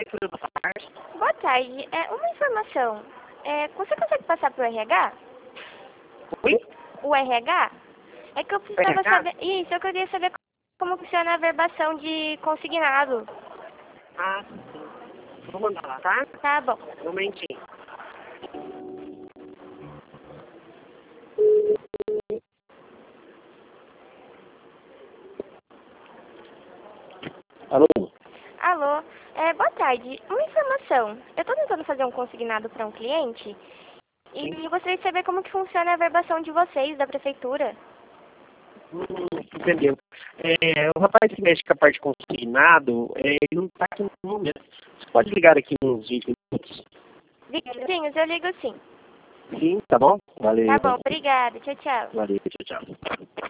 Prefeitura do Parque. Boa tarde. Uma informação. Você consegue passar pro RH? Oi? O RH? É que eu precisava RH? saber... Isso, eu queria saber como funciona a verbação de consignado. Ah, sim. Vou mandar lá, tá? Tá bom. Um momentinho. Alô? Alô? Boa tarde. Uma informação. Eu tô tentando fazer um consignado para um cliente e eu gostaria de saber como que funciona a verbação de vocês, da prefeitura. Entendeu. O rapaz que mexe com a parte de consignado, ele não está aqui no momento. Você pode ligar aqui uns 20 minutos? Sim, eu ligo sim. Sim, tá bom? Valeu. Tá bom, obrigada. Tchau, tchau. Valeu, tchau, tchau.